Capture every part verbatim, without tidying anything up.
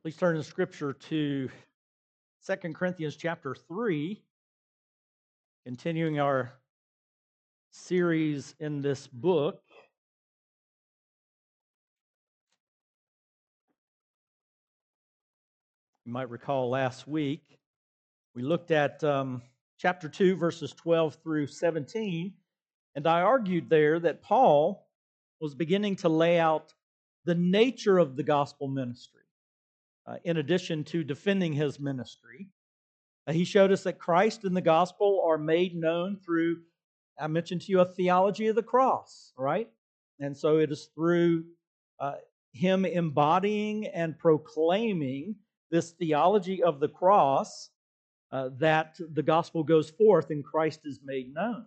Please turn in Scripture to Second Corinthians chapter three, continuing our series in this book. You might recall last week we looked at um, chapter two, verses twelve through seventeen, and I argued there that Paul was beginning to lay out the nature of the gospel ministry. Uh, in addition to defending his ministry, uh, he showed us that Christ and the gospel are made known through, I mentioned to you, a theology of the cross, right? And so it is through uh, him embodying and proclaiming this theology of the cross uh, that the gospel goes forth and Christ is made known.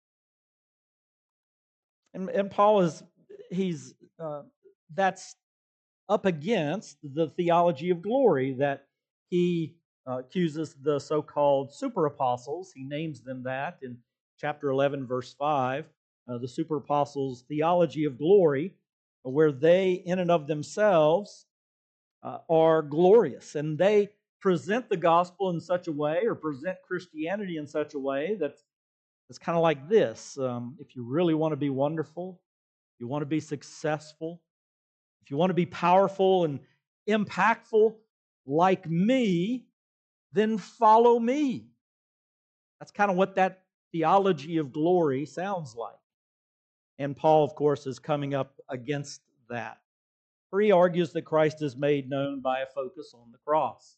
And, and Paul is, he's, uh, that's up against the theology of glory that he uh, accuses the so-called super apostles. He names them that in chapter eleven, verse five, uh, the super apostles' theology of glory, where they, in and of themselves, uh, are glorious. And they present the gospel in such a way, or present Christianity in such a way, that's, that's kind of like this. Um, if you really want to be wonderful, you want to be successful, if you want to be powerful and impactful like me, then follow me. That's kind of what that theology of glory sounds like. And Paul, of course, is coming up against that. For he argues that Christ is made known by a focus on the cross.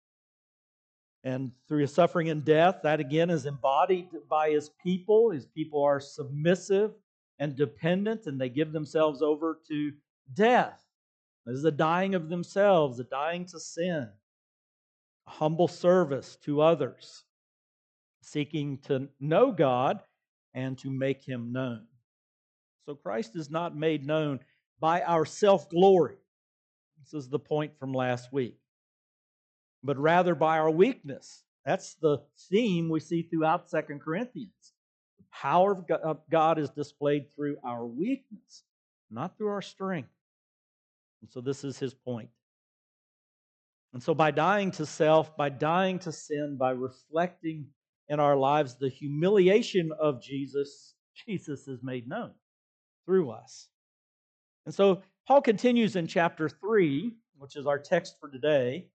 And through his suffering and death, that again is embodied by his people. His people are submissive and dependent, and they give themselves over to death. This is a dying of themselves, a dying to sin, a humble service to others, seeking to know God and to make Him known. So Christ is not made known by our self-glory. This is the point from last week. But rather by our weakness. That's the theme we see throughout Second Corinthians. The power of God is displayed through our weakness, not through our strength. And so this is his point. And so by dying to self, by dying to sin, by reflecting in our lives the humiliation of Jesus, Jesus is made known through us. And so Paul continues in chapter three, which is our text for today,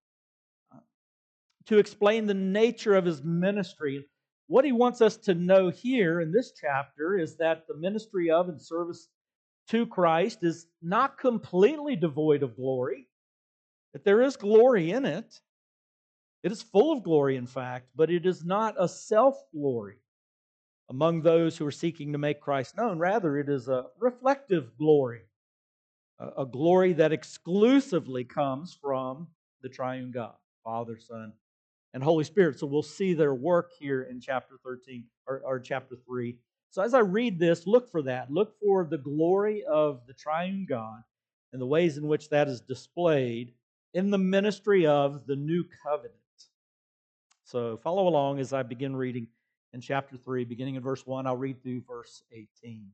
to explain the nature of his ministry. What he wants us to know here in this chapter is that the ministry of and service to Christ is not completely devoid of glory, that there is glory in it. It is full of glory, in fact, but it is not a self-glory among those who are seeking to make Christ known. Rather, it is a reflective glory, a glory that exclusively comes from the triune God, Father, Son, and Holy Spirit. So we'll see their work here in chapter thirteen or, or chapter three. So as I read this, look for that. Look for the glory of the triune God and the ways in which that is displayed in the ministry of the new covenant. So follow along as I begin reading in chapter three, beginning in verse one. I'll read through verse eighteen.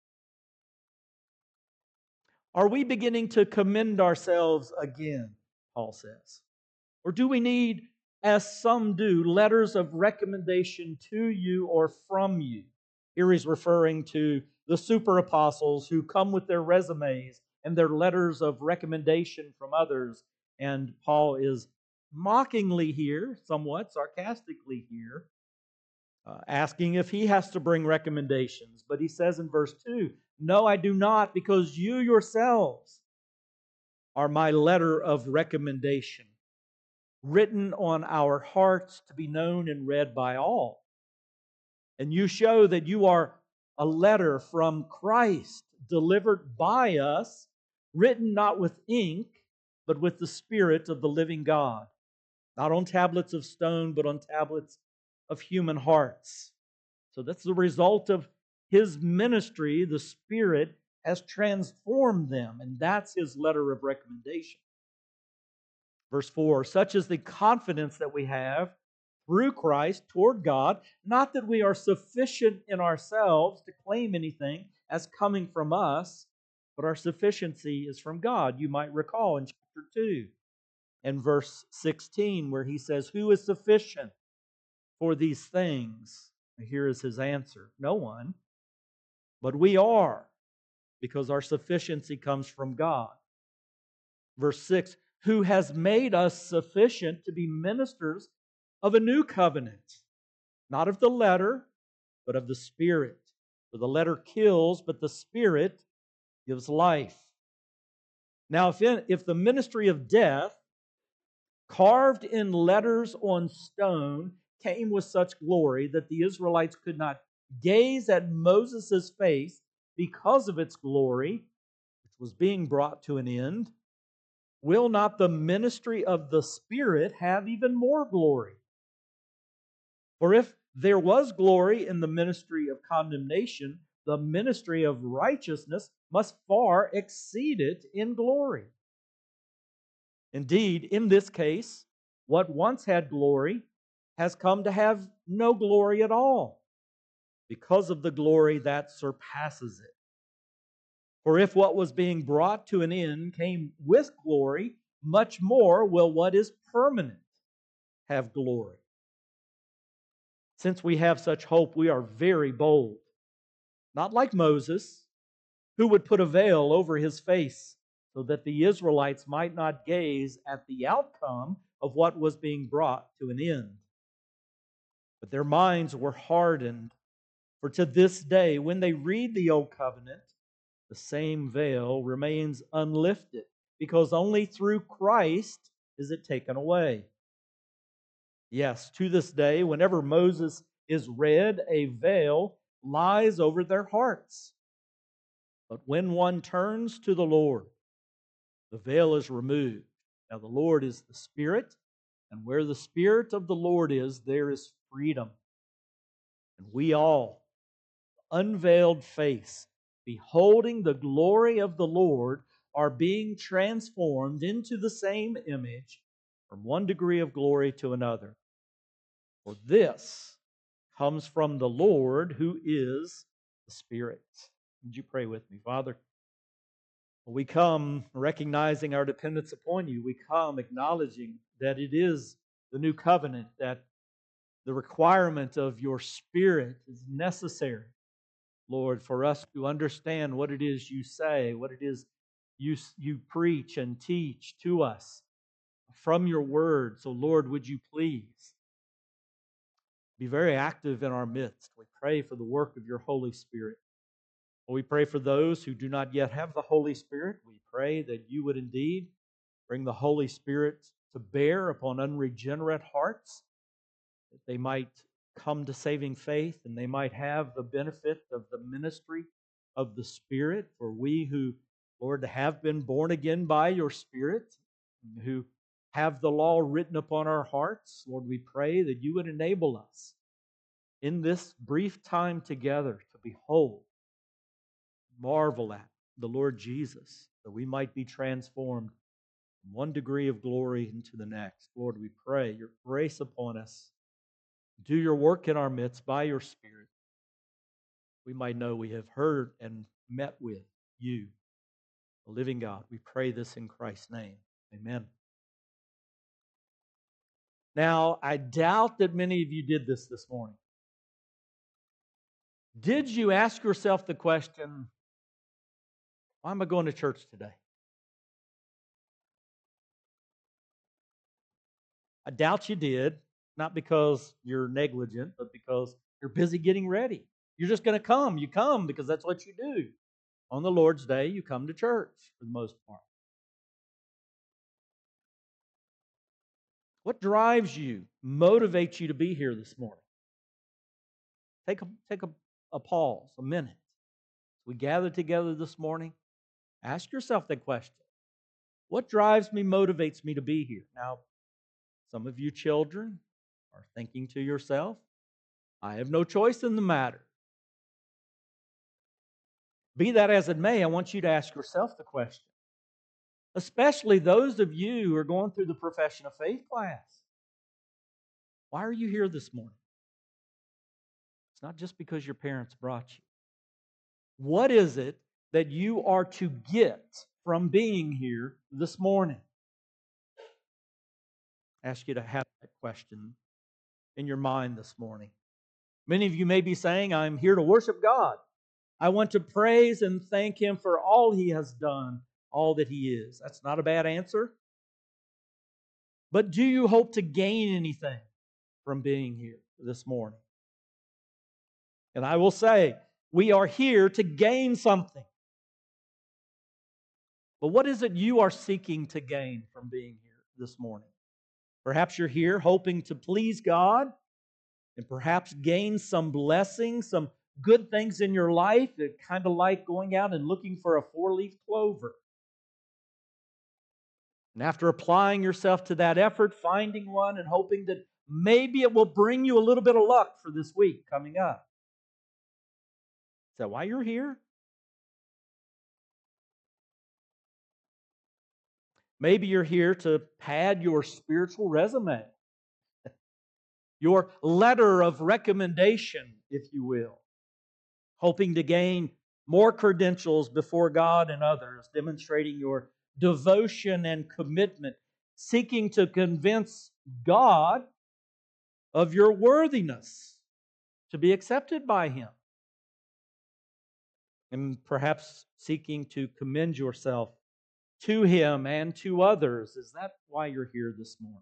Are we beginning to commend ourselves again, Paul says? Or do we need, as some do, letters of recommendation to you or from you? Here he's referring to the super apostles who come with their resumes and their letters of recommendation from others. And Paul is mockingly here, somewhat sarcastically here, uh, asking if he has to bring recommendations. But he says in verse two, no, I do not, because you yourselves are my letter of recommendation, written on our hearts to be known and read by all. And you show that you are a letter from Christ, delivered by us, written not with ink, but with the Spirit of the living God, not on tablets of stone, but on tablets of human hearts. So that's the result of his ministry. The Spirit has transformed them, and that's his letter of recommendation. Verse four, such is the confidence that we have through Christ toward God, not that we are sufficient in ourselves to claim anything as coming from us, but our sufficiency is from God. You might recall in chapter two, and verse sixteen, where he says, "Who is sufficient for these things?" Here is his answer: no one, but we are, because our sufficiency comes from God. Verse six, "Who has made us sufficient to be ministers of a new covenant, not of the letter, but of the Spirit. For the letter kills, but the Spirit gives life." Now, if, in, if the ministry of death, carved in letters on stone, came with such glory that the Israelites could not gaze at Moses' face because of its glory, which was being brought to an end, will not the ministry of the Spirit have even more glory? For if there was glory in the ministry of condemnation, the ministry of righteousness must far exceed it in glory. Indeed, in this case, what once had glory has come to have no glory at all, because of the glory that surpasses it. For if what was being brought to an end came with glory, much more will what is permanent have glory. Since we have such hope, we are very bold, not like Moses, who would put a veil over his face so that the Israelites might not gaze at the outcome of what was being brought to an end. But their minds were hardened, for to this day, when they read the Old Covenant, the same veil remains unlifted, because only through Christ is it taken away. Yes, to this day, whenever Moses is read, a veil lies over their hearts. But when one turns to the Lord, the veil is removed. Now the Lord is the Spirit, and where the Spirit of the Lord is, there is freedom. And we all, unveiled face, beholding the glory of the Lord, are being transformed into the same image from one degree of glory to another. For this comes from the Lord, who is the Spirit. Would you pray with me? Father, we come recognizing our dependence upon you. We come acknowledging that it is the new covenant, that the requirement of your Spirit is necessary, Lord, for us to understand what it is you say, what it is you, you preach and teach to us from your word. So, Lord, would you please be very active in our midst. We pray for the work of your Holy Spirit. We pray for those who do not yet have the Holy Spirit. We pray that you would indeed bring the Holy Spirit to bear upon unregenerate hearts, that they might come to saving faith and they might have the benefit of the ministry of the Spirit. For we who, Lord, have been born again by your Spirit, who have the law written upon our hearts, Lord, we pray that you would enable us in this brief time together to behold, marvel at the Lord Jesus, that we might be transformed from one degree of glory into the next. Lord, we pray your grace upon us. Do your work in our midst by your Spirit. We might know we have heard and met with you, the living God. We pray this in Christ's name. Amen. Now, I doubt that many of you did this this morning. Did you ask yourself the question, why am I going to church today? I doubt you did, not because you're negligent, but because you're busy getting ready. You're just going to come. You come because that's what you do. On the Lord's Day, you come to church for the most part. What drives you, motivates you to be here this morning? Take a, take a, a pause, a minute. As we gather together this morning, ask yourself that question. What drives me, motivates me to be here? Now, some of you children are thinking to yourself, I have no choice in the matter. Be that as it may, I want you to ask yourself the question. Especially those of you who are going through the profession of faith class. Why are you here this morning? It's not just because your parents brought you. What is it that you are to get from being here this morning? ask you to have that question in your mind this morning. Many of you may be saying, I'm here to worship God. I want to praise and thank Him for all He has done, all that He is. That's not a bad answer. But do you hope to gain anything from being here this morning? And I will say, we are here to gain something. But what is it you are seeking to gain from being here this morning? Perhaps you're here hoping to please God and perhaps gain some blessing, some good things in your life, that kind of like going out and looking for a four-leaf clover. And after applying yourself to that effort, finding one and hoping that maybe it will bring you a little bit of luck for this week coming up. Is that why you're here? Maybe you're here to pad your spiritual resume, your letter of recommendation, if you will, hoping to gain more credentials before God and others, demonstrating your devotion and commitment, seeking to convince God of your worthiness to be accepted by Him, and perhaps seeking to commend yourself to Him and to others. Is that why you're here this morning?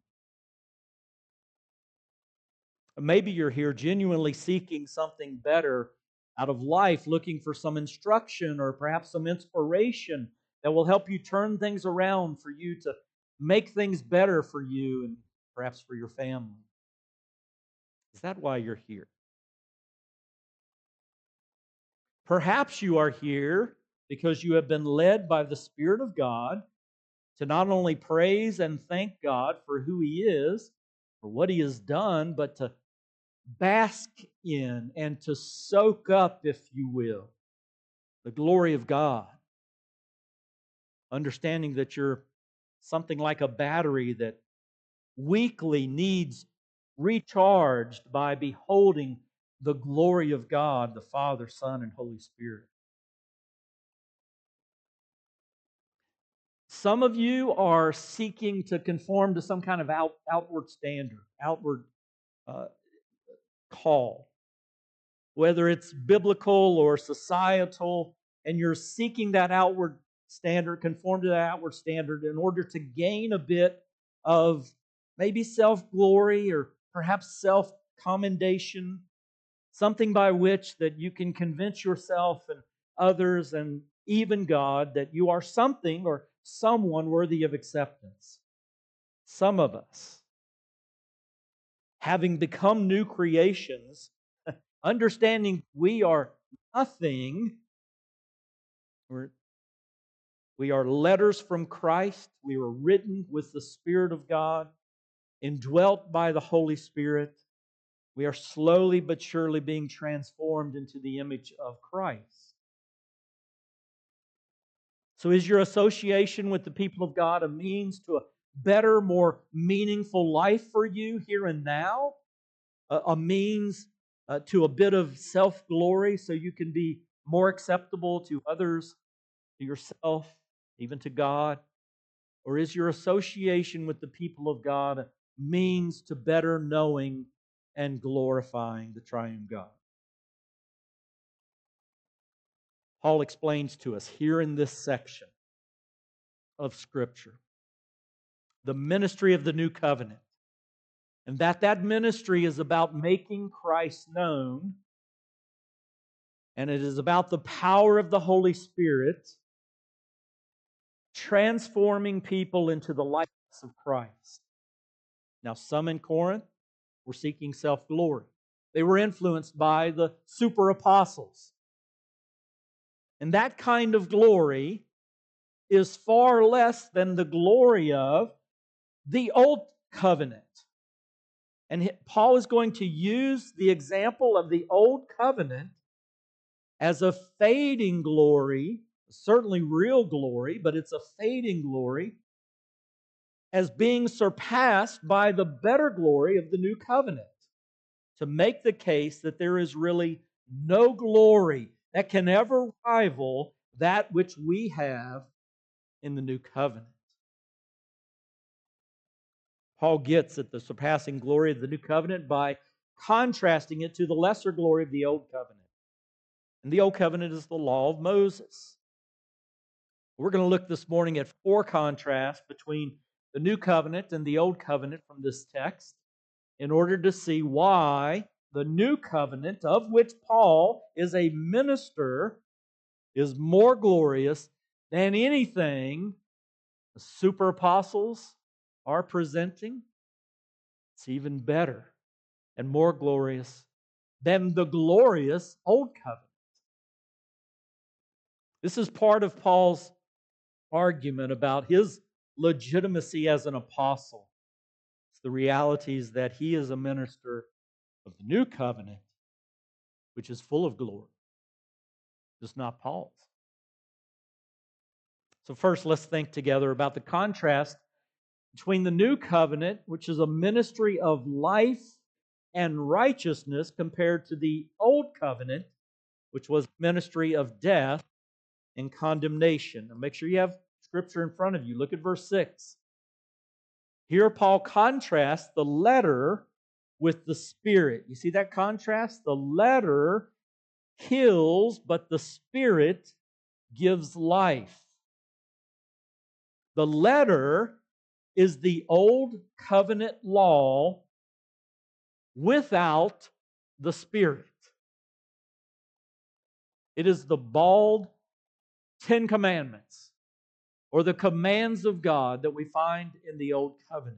Maybe you're here genuinely seeking something better out of life, looking for some instruction or perhaps some inspiration that will help you turn things around for you to make things better for you and perhaps for your family. Is that why you're here? Perhaps you are here because you have been led by the Spirit of God to not only praise and thank God for who He is, for what He has done, but to bask in and to soak up, if you will, the glory of God. Understanding that you're something like a battery that weekly needs recharged by beholding the glory of God, the Father, Son, and Holy Spirit. Some of you are seeking to conform to some kind of out, outward standard, outward uh, call, whether it's biblical or societal, and you're seeking that outward standard, conform to that outward standard in order to gain a bit of maybe self-glory or perhaps self-commendation, something by which that you can convince yourself and others and even God that you are something or someone worthy of acceptance. Some of us, having become new creations, understanding we are nothing, we're, we are letters from Christ, we were written with the Spirit of God, indwelt by the Holy Spirit, we are slowly but surely being transformed into the image of Christ. So is your association with the people of God a means to a better, more meaningful life for you here and now? A, a means uh, to a bit of self-glory so you can be more acceptable to others, to yourself, even to God? Or is your association with the people of God a means to better knowing and glorifying the triune God? Paul explains to us here in this section of Scripture the ministry of the new covenant, and that that ministry is about making Christ known, and it is about the power of the Holy Spirit transforming people into the likeness of Christ. Now, some in Corinth were seeking self-glory. They were influenced by the super apostles. And that kind of glory is far less than the glory of the old covenant. And Paul is going to use the example of the old covenant as a fading glory, certainly real glory, but it's a fading glory, as being surpassed by the better glory of the new covenant, to make the case that there is really no glory that can ever rival that which we have in the new covenant. Paul gets at the surpassing glory of the new covenant by contrasting it to the lesser glory of the old covenant. And the old covenant is the law of Moses. We're going to look this morning at four contrasts between the new covenant and the old covenant from this text in order to see why the new covenant, of which Paul is a minister, is more glorious than anything the super apostles are presenting. It's even better and more glorious than the glorious old covenant. This is part of Paul's argument about his legitimacy as an apostle. It's the realities that he is a minister of the new covenant, which is full of glory, just not Paul's. So first, let's think together about the contrast between the new covenant, which is a ministry of life and righteousness, compared to the old covenant, which was ministry of death and condemnation. Now make sure you have Scripture in front of you. Look at verse six. Here Paul contrasts the letter with the Spirit. You see that contrast? The letter kills, but the Spirit gives life. The letter is the old covenant law without the Spirit. It is the bald Ten Commandments, or the commands of God that we find in the Old Covenant.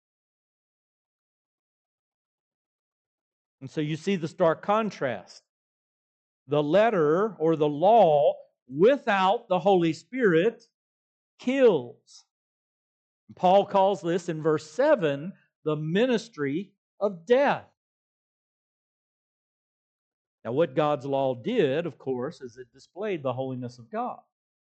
And so you see the stark contrast. The letter, or the law, without the Holy Spirit, kills. Paul calls this in verse seven the ministry of death. Now, what God's law did, of course, is it displayed the holiness of God.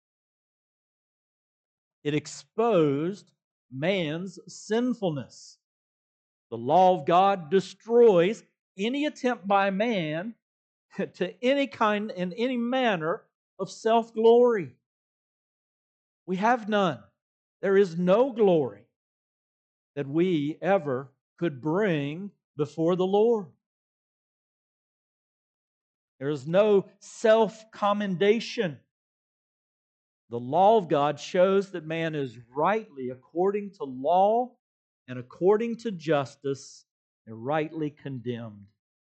It exposed man's sinfulness. The law of God destroys any attempt by man to any kind and any manner of self-glory. We have none. There is no glory that we ever could bring before the Lord. There is no self-commendation. The law of God shows that man is rightly, according to law and according to justice, rightly condemned.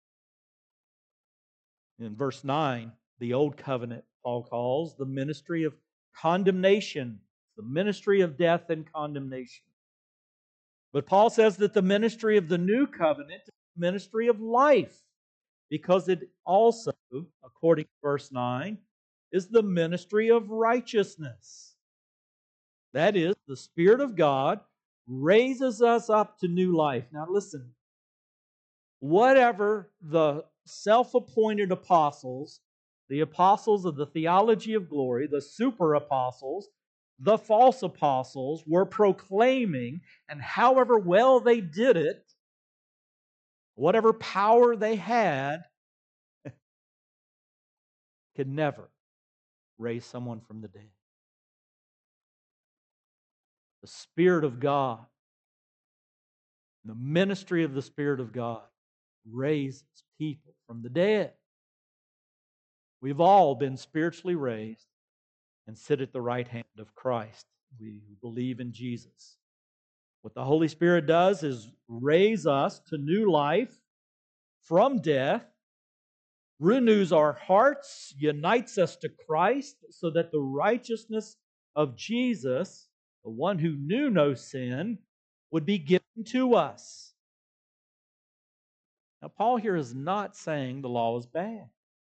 In verse nine, the old covenant, Paul calls the ministry of condemnation, the ministry of death and condemnation. But Paul says that the ministry of the new covenant is the ministry of life, because it also, according to verse nine, is the ministry of righteousness. That is, the Spirit of God raises us up to new life. Now listen, whatever the self-appointed apostles, the apostles of the theology of glory, the super apostles, the false apostles were proclaiming, and however well they did it, whatever power they had, could never raise someone from the dead. The Spirit of God, the ministry of the Spirit of God, raises people from the dead. We've all been spiritually raised and sit at the right hand of Christ. We believe in Jesus. What the Holy Spirit does is raise us to new life from death, renews our hearts, unites us to Christ, so that the righteousness of Jesus, the one who knew no sin, would be given to us. Now, Paul here is not saying the law is bad.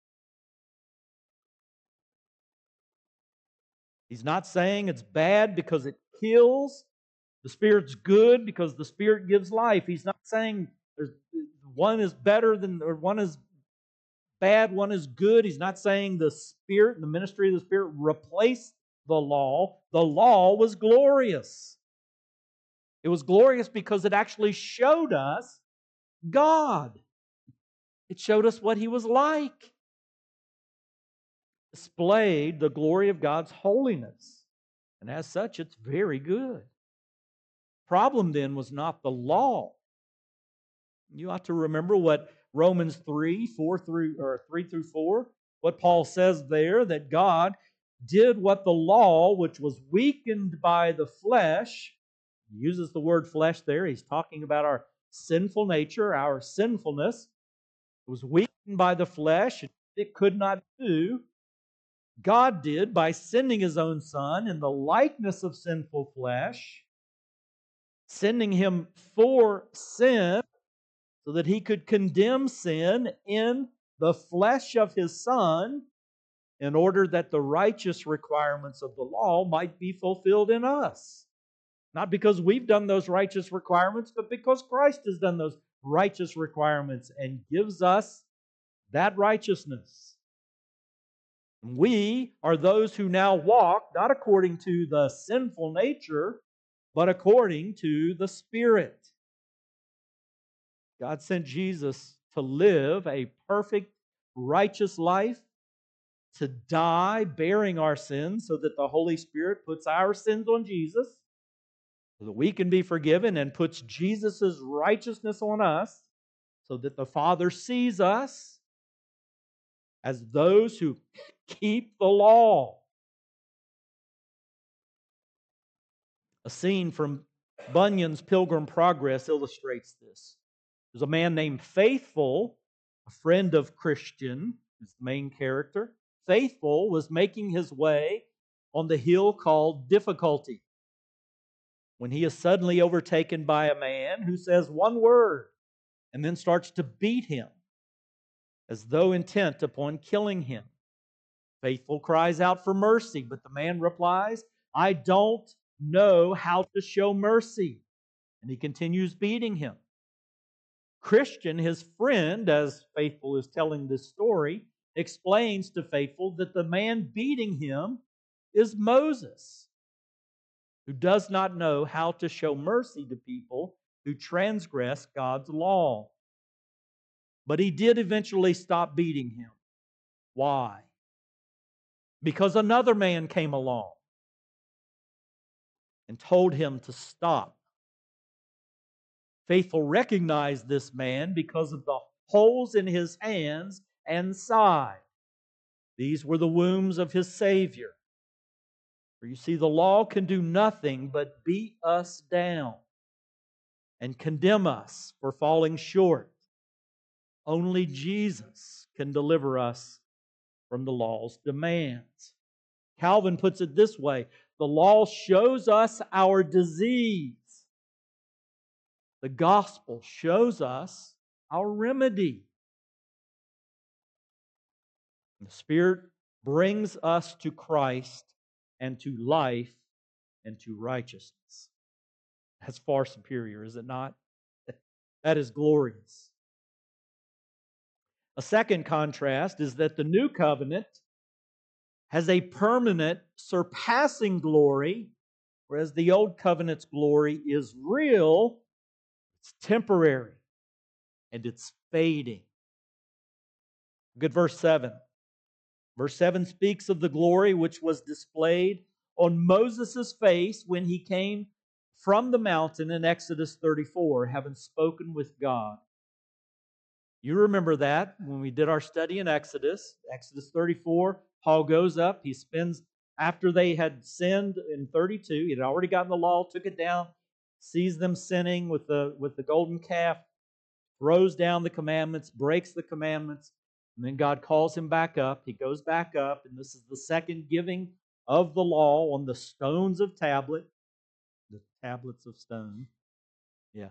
He's not saying it's bad because it kills. The Spirit's good because the Spirit gives life. He's not saying there's, one is better than, or one is bad, one is good. He's not saying the Spirit, the ministry of the Spirit, replaced the law. The law was glorious. It was glorious because it actually showed us God. It showed us what He was like. Displayed the glory of God's holiness. And as such, it's very good. problem then was not the law. You ought to remember what Romans three, four through or three through four, what Paul says there, that God did what the law, which was weakened by the flesh, he uses the word flesh there, he's talking about our sinful nature, our sinfulness. It was weakened by the flesh, it could not do. God did by sending His own Son in the likeness of sinful flesh, sending Him for sin, so that He could condemn sin in the flesh of His Son, in order that the righteous requirements of the law might be fulfilled in us. Not because we've done those righteous requirements, but because Christ has done those righteous requirements and gives us that righteousness. We are those who now walk not according to the sinful nature, but according to the Spirit. God sent Jesus to live a perfect, righteous life, to die bearing our sins so that the Holy Spirit puts our sins on Jesus, so that we can be forgiven, and puts Jesus' righteousness on us, so that the Father sees us as those who keep the law. A scene from Bunyan's Pilgrim Progress illustrates this. There's a man named Faithful, a friend of Christian, who's the main character. Faithful was making his way on the hill called Difficulty, when he is suddenly overtaken by a man who says one word and then starts to beat him, as though intent upon killing him. Faithful cries out for mercy, but the man replies, "I don't know how to show mercy." And he continues beating him. Christian, his friend, as Faithful is telling this story, explains to Faithful that the man beating him is Moses, who does not know how to show mercy to people who transgress God's law. But he did eventually stop beating him. Why? Because another man came along and told him to stop. Faithful recognized this man because of the holes in his hands and side. These were the wounds of his Savior. For you see, the law can do nothing but beat us down and condemn us for falling short. Only Jesus can deliver us from the law's demands. Calvin puts it this way: the law shows us our disease. The gospel shows us our remedy. The Spirit brings us to Christ and to life and to righteousness. That's far superior, is it not? That is glorious. A second contrast is that the new covenant has a permanent, surpassing glory, whereas the old covenant's glory is real, it's temporary, and it's fading. Look at verse seven. Verse seven speaks of the glory which was displayed on Moses' face when he came from the mountain in Exodus thirty-four, having spoken with God. You remember that when we did our study in Exodus. Exodus thirty-four, Paul goes up, he spends, after they had sinned in thirty-two, he had already gotten the law, took it down, sees them sinning with the, with the golden calf, throws down the commandments, breaks the commandments, and then God calls him back up. He goes back up, and this is the second giving of the law on the stones of tablet, the tablets of stone. Yes.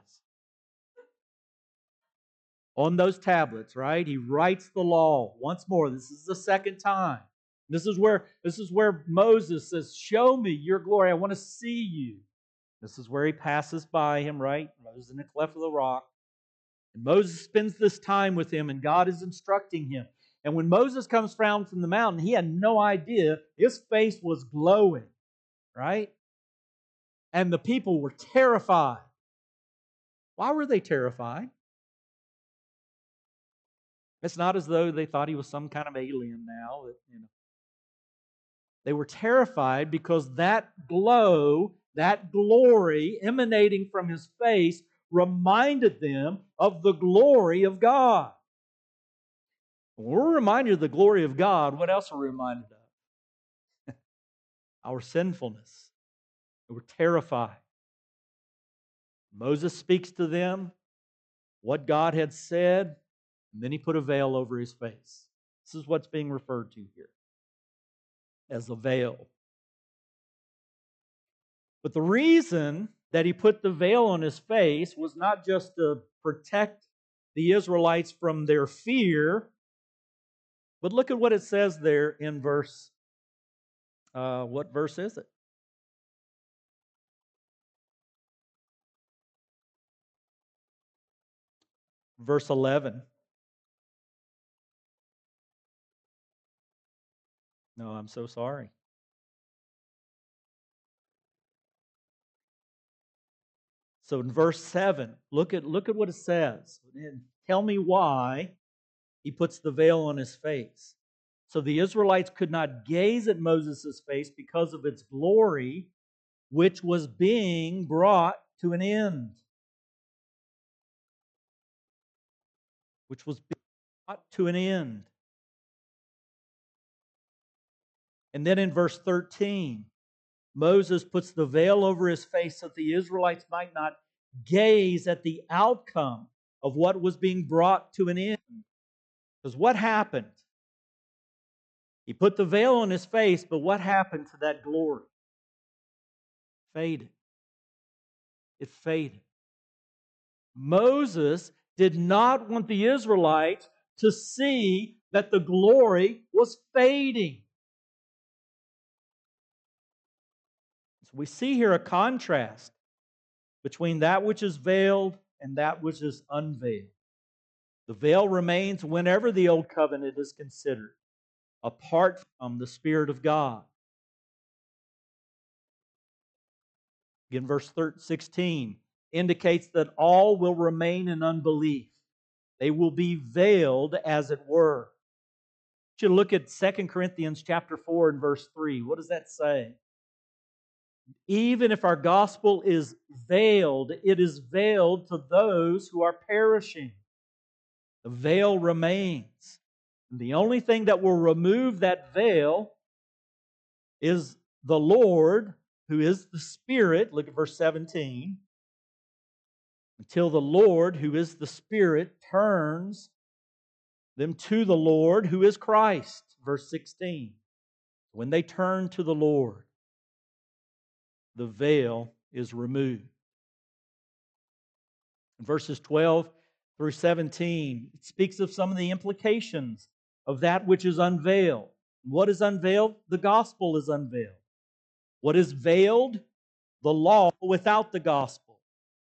On those tablets, right? He writes the law once more. This is the second time. This is where, this is where Moses says, "Show me your glory. I want to see you." This is where he passes by him, right? Moses in the cleft of the rock. And Moses spends this time with him, and God is instructing him. And when Moses comes down from the mountain, he had no idea. His face was glowing, right? And the people were terrified. Why were they terrified? It's not as though they thought he was some kind of alien now. That, you know. They were terrified because that glow that glory emanating from His face reminded them of the glory of God. When we're reminded of the glory of God, what else are we reminded of? Our sinfulness. We're terrified. Moses speaks to them what God had said, and then he put a veil over his face. This is what's being referred to here as a veil. But the reason that he put the veil on his face was not just to protect the Israelites from their fear, but look at what it says there in verse, uh, what verse is it? Verse eleven. No, I'm so sorry. So in verse seven, look at, look at what it says. And tell me why he puts the veil on his face. So the Israelites could not gaze at Moses' face because of its glory, which was being brought to an end. Which was being brought to an end. And then in verse thirteen, Moses puts the veil over his face so that the Israelites might not gaze at the outcome of what was being brought to an end. Because what happened? He put the veil on his face, but what happened to that glory? Faded. It faded. Moses did not want the Israelites to see that the glory was fading. So we see here a contrast between that which is veiled and that which is unveiled. The veil remains whenever the old covenant is considered, apart from the Spirit of God. Again, verse sixteen indicates that all will remain in unbelief. They will be veiled, as it were. You should look at Second Corinthians chapter four and verse three. What does that say? Even if our gospel is veiled, it is veiled to those who are perishing. The veil remains. And the only thing that will remove that veil is the Lord, who is the Spirit. Look at verse seventeen. Until the Lord, who is the Spirit, turns them to the Lord, who is Christ. Verse sixteen. When they turn to the Lord, the veil is removed. In verses twelve through seventeen, it speaks of some of the implications of that which is unveiled. What is unveiled? The gospel is unveiled. What is veiled? The law without the gospel.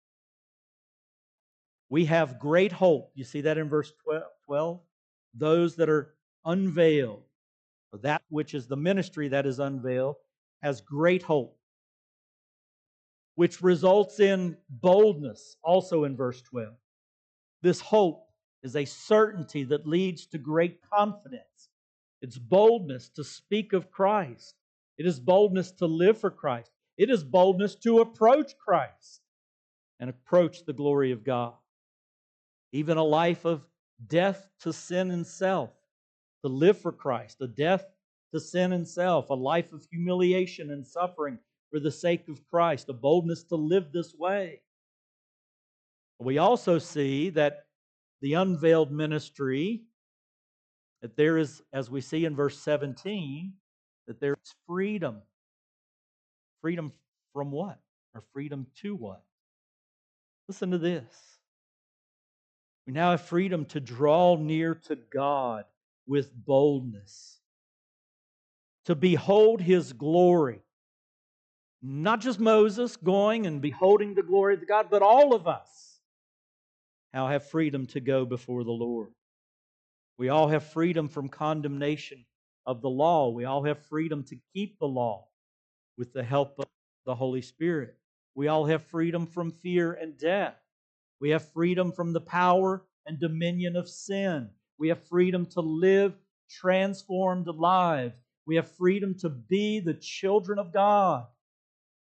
We have great hope. You see that in verse twelve? Those that are unveiled, or that which is the ministry that is unveiled, has great hope, which results in boldness, also in verse twelve. This hope is a certainty that leads to great confidence. It's boldness to speak of Christ. It is boldness to live for Christ. It is boldness to approach Christ and approach the glory of God. Even a life of death to sin and self, to live for Christ, a death to sin and self, a life of humiliation and suffering for the sake of Christ, a boldness to live this way. We also see that the unveiled ministry, that there is, as we see in verse seventeen, that there is freedom. Freedom from what? Or freedom to what? Listen to this. We now have freedom to draw near to God with boldness, to behold His glory. Not just Moses going and beholding the glory of God, but all of us now have freedom to go before the Lord. We all have freedom from condemnation of the law. We all have freedom to keep the law with the help of the Holy Spirit. We all have freedom from fear and death. We have freedom from the power and dominion of sin. We have freedom to live transformed lives. We have freedom to be the children of God.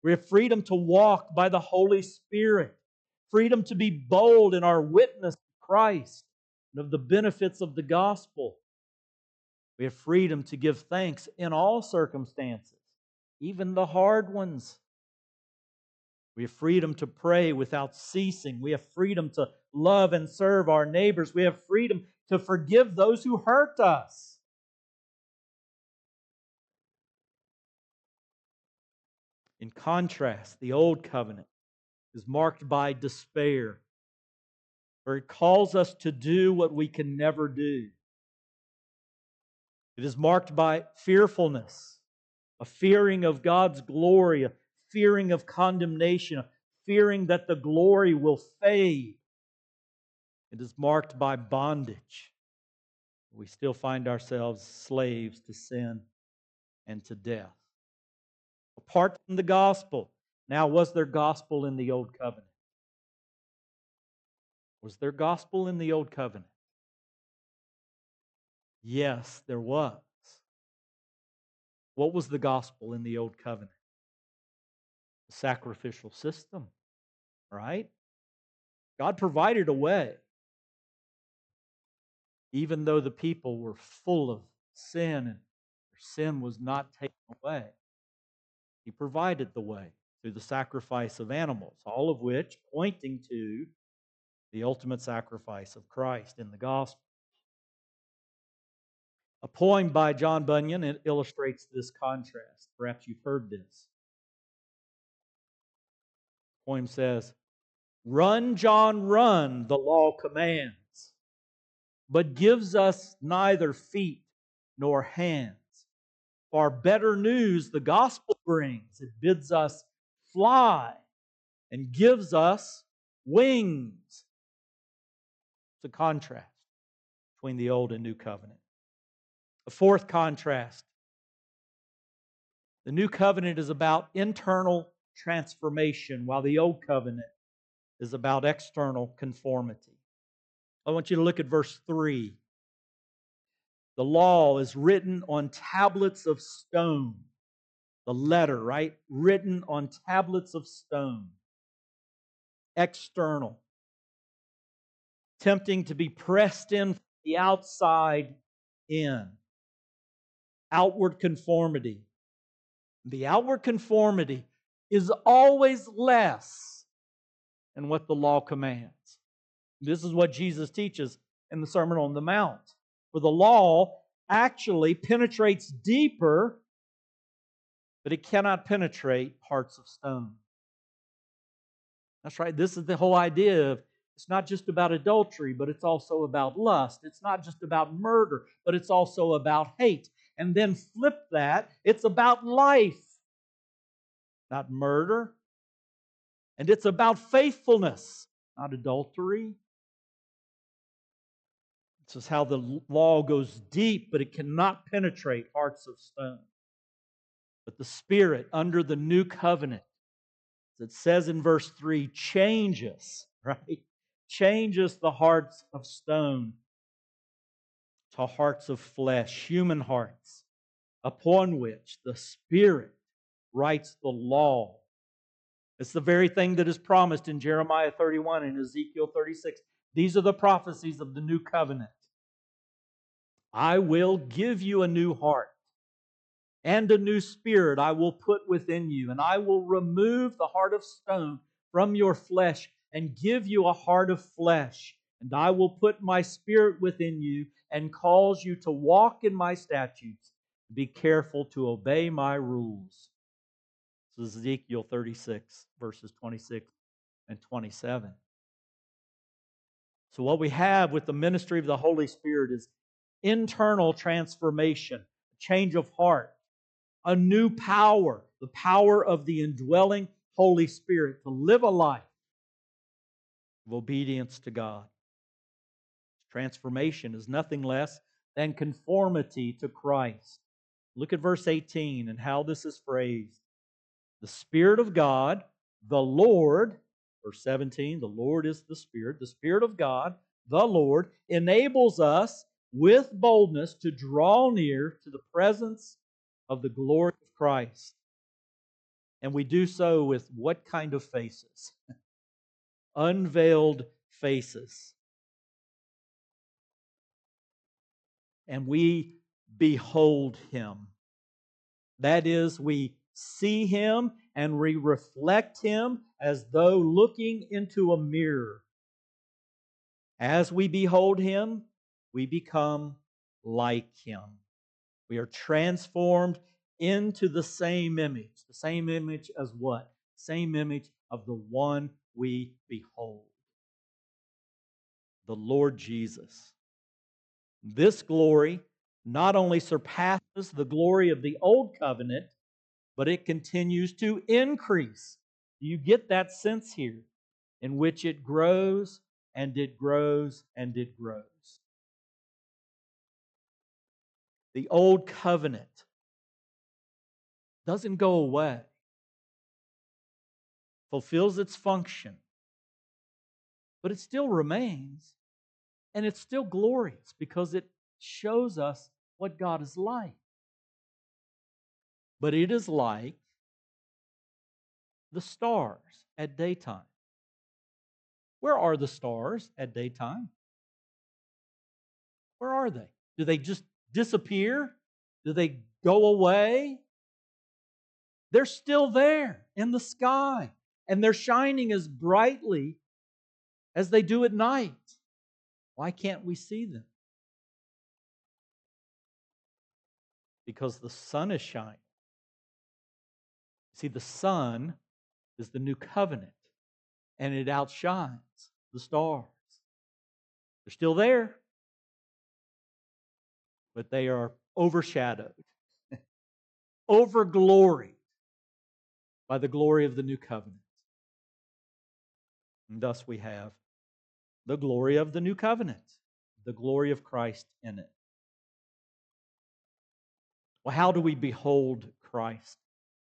We have freedom to walk by the Holy Spirit. Freedom to be bold in our witness to Christ and of the benefits of the gospel. We have freedom to give thanks in all circumstances, even the hard ones. We have freedom to pray without ceasing. We have freedom to love and serve our neighbors. We have freedom to forgive those who hurt us. In contrast, the Old Covenant is marked by despair, where it calls us to do what we can never do. It is marked by fearfulness, a fearing of God's glory, a fearing of condemnation, a fearing that the glory will fade. It is marked by bondage. We still find ourselves slaves to sin and to death. Apart from the gospel, now was there gospel in the Old Covenant? Was there gospel in the Old Covenant? Yes, there was. What was the gospel in the Old Covenant? The sacrificial system, right? God provided a way. Even though the people were full of sin and their sin was not taken away, He provided the way through the sacrifice of animals, all of which pointing to the ultimate sacrifice of Christ in the gospel. A poem by John Bunyan illustrates this contrast. Perhaps you've heard this. The poem says, "Run, John, run, the law commands, but gives us neither feet nor hands. Far better news the gospel brings. It bids us fly and gives us wings." It's a contrast between the Old and New Covenant. A fourth contrast. The New Covenant is about internal transformation, while the Old Covenant is about external conformity. I want you to look at verse three. The law is written on tablets of stone. The letter, right? Written on tablets of stone. External. Tempting to be pressed in from the outside in. Outward conformity. The outward conformity is always less than what the law commands. This is what Jesus teaches in the Sermon on the Mount. For the law actually penetrates deeper, but it cannot penetrate hearts of stone. That's right. This is the whole idea of it's not just about adultery, but it's also about lust. It's not just about murder, but it's also about hate. And then flip that, it's about life, not murder. And it's about faithfulness, not adultery. This is how the law goes deep, but it cannot penetrate hearts of stone. But the Spirit under the new covenant, as it says in verse three, changes, right? Changes the hearts of stone to hearts of flesh, human hearts, upon which the Spirit writes the law. It's the very thing that is promised in Jeremiah thirty-one and Ezekiel thirty-six. These are the prophecies of the new covenant. I will give you a new heart, and a new spirit I will put within you, and I will remove the heart of stone from your flesh and give you a heart of flesh. And I will put my spirit within you and cause you to walk in my statutes. Be careful to obey my rules. This is Ezekiel thirty-six, verses twenty-six and twenty-seven. So what we have with the ministry of the Holy Spirit is internal transformation, change of heart, a new power, the power of the indwelling Holy Spirit to live a life of obedience to God. Transformation is nothing less than conformity to Christ. Look at verse eighteen and how this is phrased. The Spirit of God, the Lord, verse seventeen, the Lord is the Spirit. The Spirit of God, the Lord, enables us with boldness to draw near to the presence of the glory of Christ. And we do so with what kind of faces? Unveiled faces. And we behold Him. That is, we see Him and we reflect Him as though looking into a mirror. As we behold Him, we become like Him. We are transformed into the same image. The same image as what? Same image of the one we behold. The Lord Jesus. This glory not only surpasses the glory of the old covenant, but it continues to increase. Do you get that sense here? In which it grows and it grows and it grows. The old covenant doesn't go away, fulfills its function, but it still remains, and it's still glorious because it shows us what God is like. But it is like the stars at daytime. Where are the stars at daytime? Where are they? Do they just disappear? Do they go away? They're still there in the sky, and they're shining as brightly as they do at night. Why can't we see them? Because the sun is shining. See, the sun is the new covenant, and it outshines the stars. They're still there, but they are overshadowed, overgloried by the glory of the new covenant. And thus we have the glory of the new covenant, the glory of Christ in it. Well, how do we behold Christ?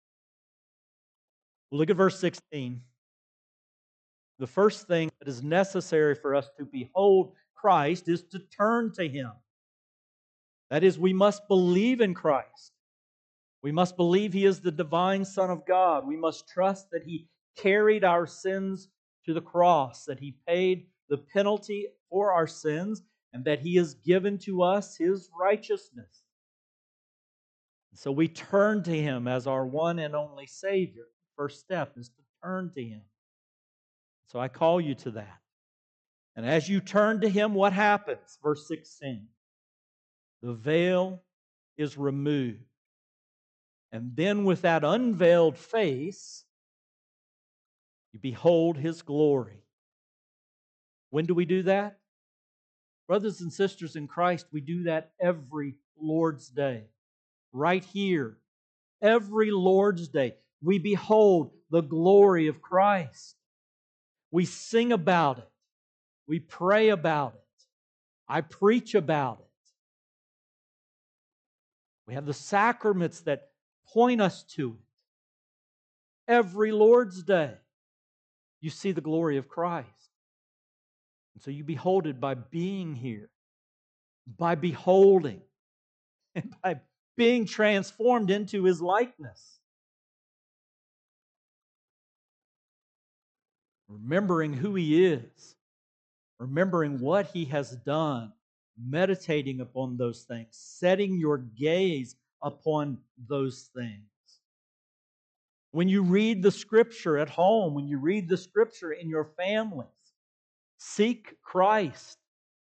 Well, look at verse sixteen. The first thing that is necessary for us to behold Christ is to turn to Him. That is, we must believe in Christ. We must believe He is the divine Son of God. We must trust that He carried our sins to the cross, that He paid the penalty for our sins, and that He has given to us His righteousness. So we turn to Him as our one and only Savior. First step is to turn to Him. So I call you to that. And as you turn to Him, what happens? Verse sixteen. The veil is removed. And then with that unveiled face, you behold His glory. When do we do that? Brothers and sisters in Christ, we do that every Lord's Day. Right here, every Lord's Day, we behold the glory of Christ. We sing about it. We pray about it. I preach about it. We have the sacraments that point us to it. Every Lord's Day, you see the glory of Christ. And so you behold it by being here, by beholding, and by being transformed into His likeness. Remembering who He is, remembering what He has done, meditating upon those things, setting your gaze upon those things. When you read the Scripture at home, when you read the Scripture in your families, seek Christ.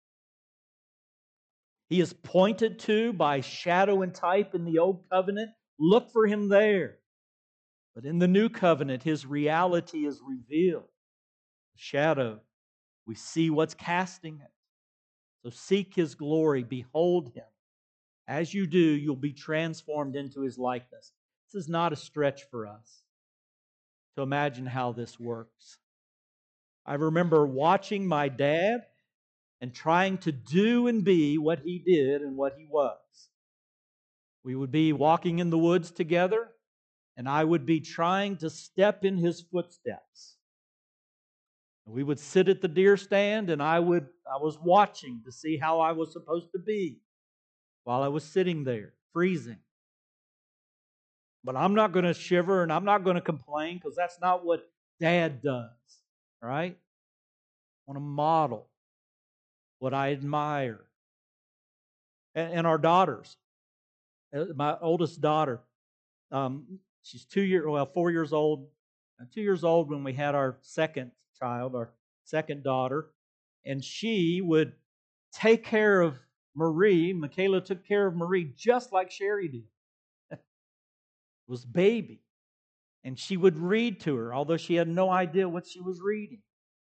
He is pointed to by shadow and type in the Old Covenant. Look for Him there. But in the New Covenant, His reality is revealed. Shadow, we see what's casting it. So seek His glory, behold Him. As you do, you'll be transformed into His likeness. This is not a stretch for us to imagine how this works. I remember watching my dad and trying to do and be what he did and what he was. We would be walking in the woods together, and I would be trying to step in his footsteps. We would sit at the deer stand, and I would I was watching to see how I was supposed to be while I was sitting there, freezing. But I'm not going to shiver and I'm not going to complain because that's not what Dad does. Right? I want to model what I admire. And, and our daughters, uh, my oldest daughter, um, she's two years, well, four years old, uh, two years old when we had our second child, our second daughter, and she would take care of Marie. Michaela took care of Marie just like Sherry did. It was baby. And she would read to her, although she had no idea what she was reading.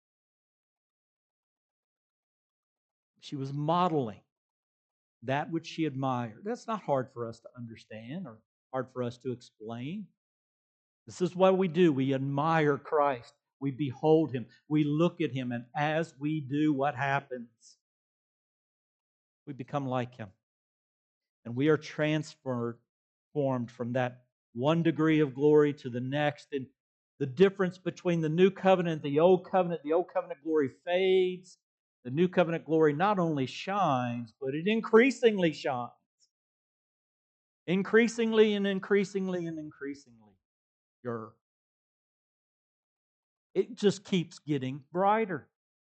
She was modeling that which she admired. That's not hard for us to understand or hard for us to explain. This is what we do. We admire Christ. We behold Him. We look at Him. And as we do, what happens? We become like Him. And we are transferred, formed from that one degree of glory to the next. And the difference between the new covenant and the old covenant, the old covenant glory fades. The new covenant glory not only shines, but it increasingly shines. Increasingly and increasingly and increasingly. Your It just keeps getting brighter.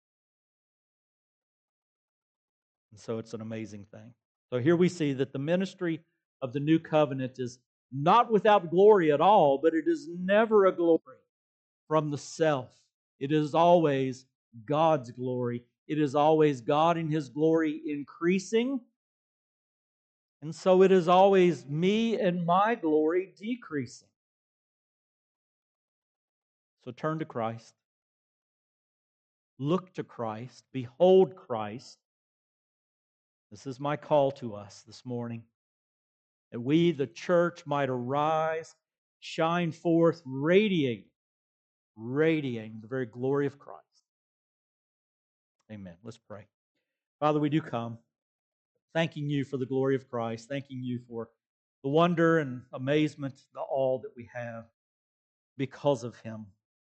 And so it's an amazing thing. So here we see that the ministry of the new covenant is not without glory at all, but it is never a glory from the self. It is always God's glory. It is always God in His glory increasing. And so it is always me and my glory decreasing. So turn to Christ. Look to Christ. Behold Christ. This is my call to us this morning. That we, the church, might arise, shine forth, radiating, radiating the very glory of Christ. Amen. Let's pray. Father, we do come, thanking You for the glory of Christ, thanking You for the wonder and amazement, the awe that we have because of Him.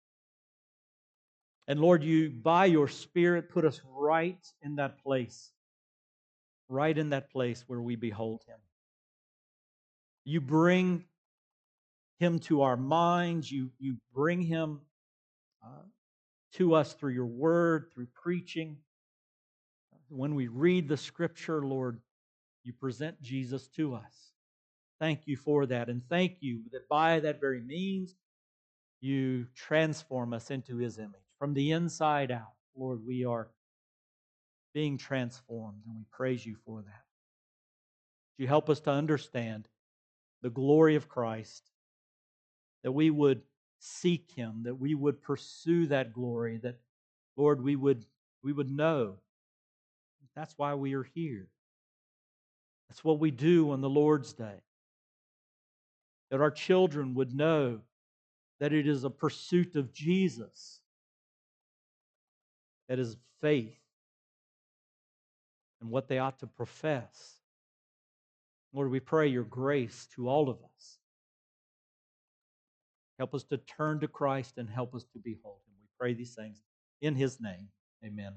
And Lord, You, by Your Spirit, put us right in that place, right in that place where we behold Him. You bring Him to our minds. You, you bring Him uh, to us through Your Word, through preaching. When we read the Scripture, Lord, You present Jesus to us. Thank You for that, and thank You that by that very means, You transform us into His image. From the inside out, Lord, we are being transformed, and we praise You for that. You help us to understand the glory of Christ, that we would seek Him, that we would pursue that glory, that, Lord, we would, we would know that's why we are here. That's what we do on the Lord's Day. That our children would know that it is a pursuit of Jesus that is faith and what they ought to profess. Lord, we pray Your grace to all of us. Help us to turn to Christ and help us to behold Him. We pray these things in His name. Amen.